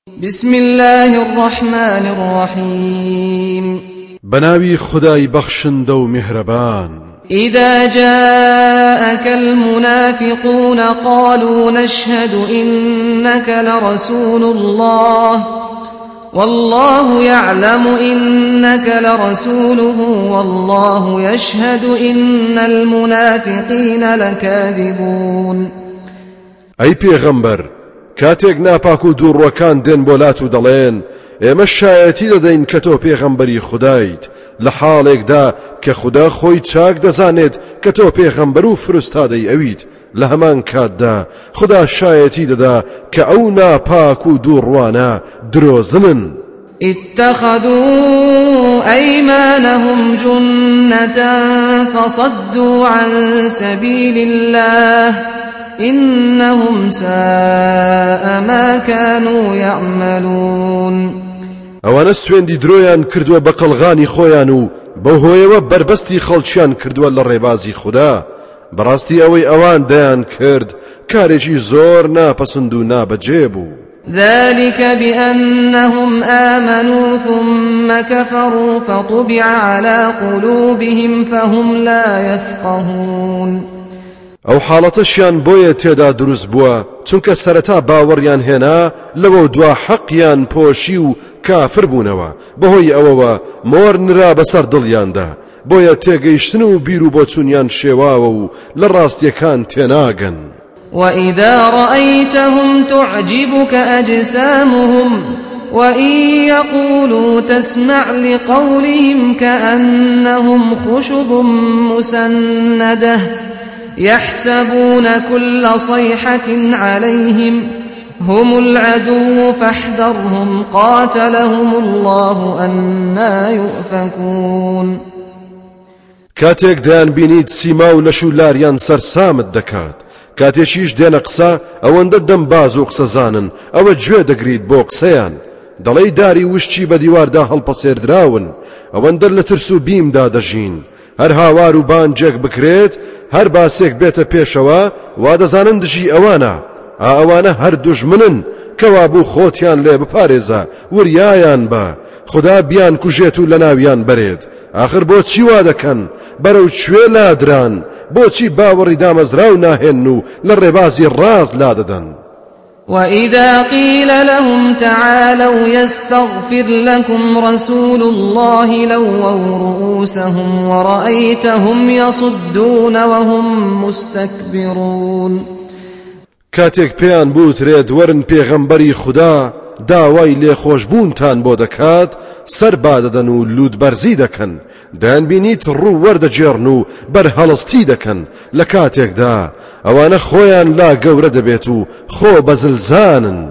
بسم الله الرحمن الرحيم بناوي خداي بخشند ومهربان إذا جاءك المنافقون قالوا نشهد إنك لرسول الله والله يعلم إنك لرسوله والله يشهد إن المنافقين لكاذبون أي پیغمبر کاتێک ناپاک و دووڕوەکان دێن بۆ لات و دەڵێن ئێمە شایەتی دەدەین کە تۆ پێغەمبەری خودایت لە حاڵێکدا کە خوددا خۆی چاک دەزانێت کە تۆ پێغەمبەر و فرستادەی ئەویت لە هەمان کاتدا خوددا شایەتی دەدا کە ئەو ناپاک و دووڕوانە درۆزنن. اتخذوا أيمانهم جنة فصدوا عن سبيل الله إنهم ساء ما كانوا يعملون ئەوانە سوێندی درۆیان کردووە بە قەڵغانی خۆیان و بەو هۆیەوە بربەستی خەڵکیان کردووە لە ڕێبازی خوددا. بەڕاستی ئەوەی ئەوان دەیان کرد کارێکی زۆر ناپەسند و نابەجێ بوو. ذلك بأنهم آمنوا ثم كفروا فطبع على قلوبهم فهم لا يفقهون. ئەو حاڵەتەشیان بۆیە تێدا دروست بووە چونکە سەرەتا باوەڕیان هێنا لەوە دوا حەقیان پۆشی و کافر بوونەوە بەهۆی ئەوەوە مۆر نرا بەسەر دڵیاندا بۆیە تێگەیشتن و بیر و بۆچوونیان شێواوە و لە ڕاستیەکان تێناگەن. وإذا رأيتهم تعجبك أجسامهم وإن يقولوا تسمع لقولهم كأنهم خشب مسندة يحسبون كل صيحة عليهم هم العدو فاحذرهم قاتلهم الله أنا يؤفكون. کاتێک دەیان بینیت سیما و لەش و لاریان سەرسامت دەکات کاتێکیش دێنە قسە ئەوەندە دەمباز و قسەزانن ئەوە گوێ دەگریت بۆ قسەیان دەڵێی داری وشتی بە دیواردا هەڵپەسێردراون ئەوەندە لە ترس و بیمدا دەژین هەر هاوار و بانجێک بکرێت هەر باسێک بێتە پێشەوە وا دەزانن دژی ئەوانە ئەوانە هەر دوژمنن کەوا بوو خۆتیان لێ بپارێزە وریایان بە خوددا بیان کوژێت و لە ناویان بەرێت آخر بۆچی وا دەکەن بەرەو کوێ لادران بۆچی باوەڕی دامەزراو ناهێن و لە ڕێبازی ڕاست لادەدەن. وإذا قيل لهم تعالوا يستغفر لكم رسول الله لووا رؤوسهم ورأيتهم يصدون وهم مستكبرون. کاتێک پێیان بوترێت وەرن پێغەمبەری خوددا داوای لێخۆشبوونتان بۆ دەکات سەر بادەدەن و لوودبەرزی دەکەن دەیان بینیت ڕوو وەردەجێڕن و بەرهەڵستی دەکەن لە کاتێکدا ئەوانە خۆیان لا گەورە دەبێت و خۆ بەزلزانن.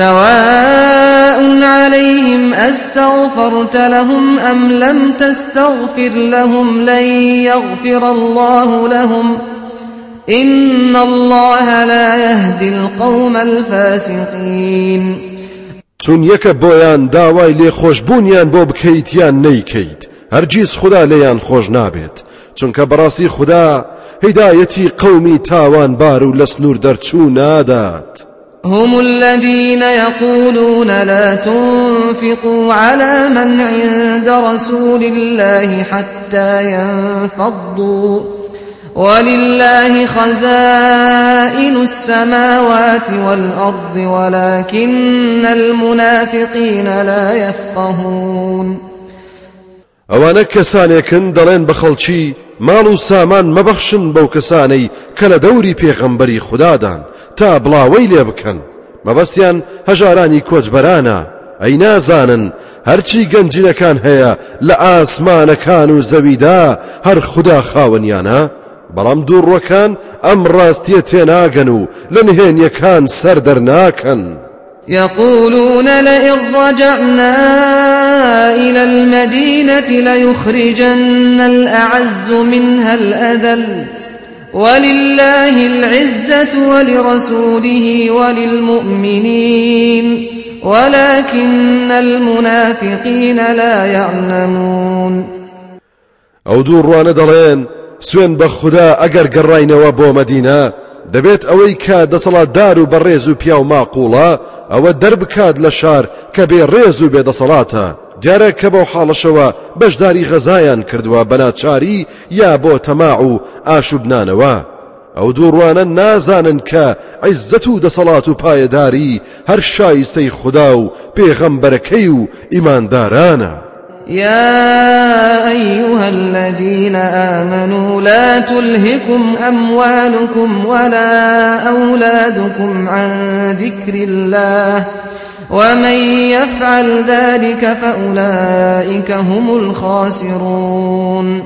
سواء عليهم أستغفرت لهم أم لم تستغفر لهم لن يغفر الله لهم إن الله لا يهدي القوم الفاسقين. چون یەکە بۆیان داوای لێخۆشبوونیان بۆ بکەیت یان نەیکەیت هەرگیز خوددا لێیان خۆش نابێت چونکە بەڕاستی خوددا هیدایەتی قەومی تاوانبار و لە سنوور دەرچوو نادات. هم الذين يقولون لا تنفقوا على من عند رسول الله حتى ينفضوا ولله خزائن السماوات والأرض ولكن المنافقين لا يفقهون. ئەوانە کەسانێکن دەڵێن بە خەڵکی ماڵ و سامان مەبەخشن بەو کەسانەی کە لە دەوری پێغەمبەری خوددادان تا بڵاوەی لێ بکەن مەبەستیان هەژارانی کۆچبەرانە ئەی نازانن هەرچی گەنجینەکان هەیە لە ئاسمانەکان و زەویدا هەر خوددا خاوەنیانە بەڵام دووڕوەکان ئەم ڕاستیە تێناگەن و لە نهێنیەکان سەر دەرناکەن. يقولون لئن رجعنا إلى المدينة ليخرجن الأعز منها الأذل ولله العزة ولرسوله وللمؤمنين ولكن المنافقين لا يعلمون. ئەو دووڕوانە دەڵێن سوێن بە خوددا ئەگەر گەڕاینەوە بۆ مەدینە دەبێت ئەوەی کە دەسەڵاتدار و بەڕێز و پیا و ماقوڵە ئەوە دەربکات لە شار کە بێ ڕێز و بێدەسەڵاتە دیارە کە بەو حاڵەشەوە بەشداری غەزایان کردووە بەناچاری یا بۆ تەماع و ئاشوبنانەوە ئەو دووڕوانە نازانن کە عیزەت و دەسەڵات و پایەداری هەر شایستەی خوددا و پێغەمبەرەکەی و ئیماندارانە. يا أيها الذين آمنوا لا تلهكم أموالكم ولا أولادكم عن ذكر الله ومن يفعل ذلك فأولئك هم الخاسرون.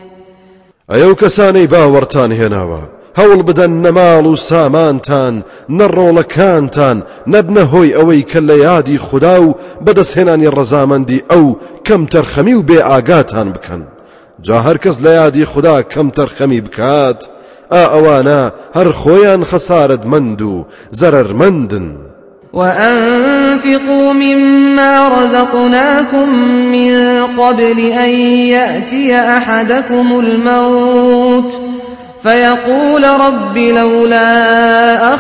ئەو کەسانەی باوەڕتان هێناوە هەوڵ بدەن نەماڵ و سامانتان نەڕۆڵەکانتان نەبنە هۆی ئەوەی کە لە یادی خوددا و بەدەستهێنانی ڕەزامەندی ئەو کەم تەرخەمی و بێ ئاگاتان بکەن. جا هەر کەس لە یادی خوددا کەم تەرخەمی بکات ئەوانە هەر خۆیان خەسارەتمەند و زەرەرمەندن. وأنفقوا مما رزقناكم من قبل أن يأتي أحدكم الموت فيقول رب لولا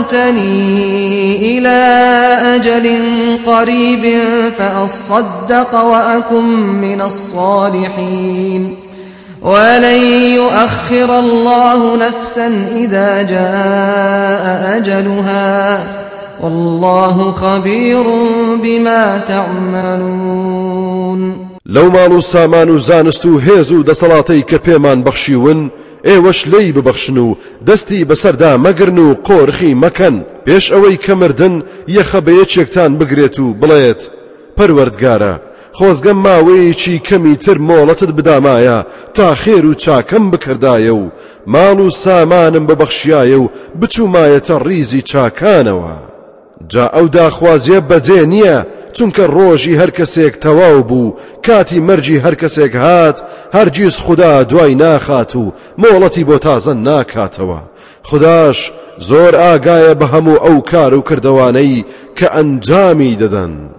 أخرتني إلى أجل قريب فأصدق وأكن من الصالحين ولن يؤخر الله نفسا إذا جاء أجلها والله خبير بما تعملون. لو مالو سامان و زانست و هێز و دەسەڵاتەی کە پێمان بەخشیون ئێوەش لێی ببەخشن و دەستی بەسەردا مەگرن و قۆرخی مەکەن پێش ئەوەی کە مردن یەخە بە یەکێکتان بگرێت و بڵێت پەروەردگارە خۆزگەم ماوەیەکی کەمی تر مۆڵەتت بدامایە تا خێر و چاکەم بکردایە و ماڵ و سامانم ببەخشیایە و بچوومایەتە ڕیزی چاکانەوە. جا ئەو داخوازیە بەجێ نییە چونکە ڕۆژی هەر کەسێک تەواو بوو کاتی مەرجی هەر کەسێک هات هەرگیز خوددا دوای ناخات و مۆڵەتی بۆ تازە ناکاتەوە. خودداش زۆر ئاگایە بە هەموو ئەو کار و کردەوانەی کە ئەنجامی دەدەن.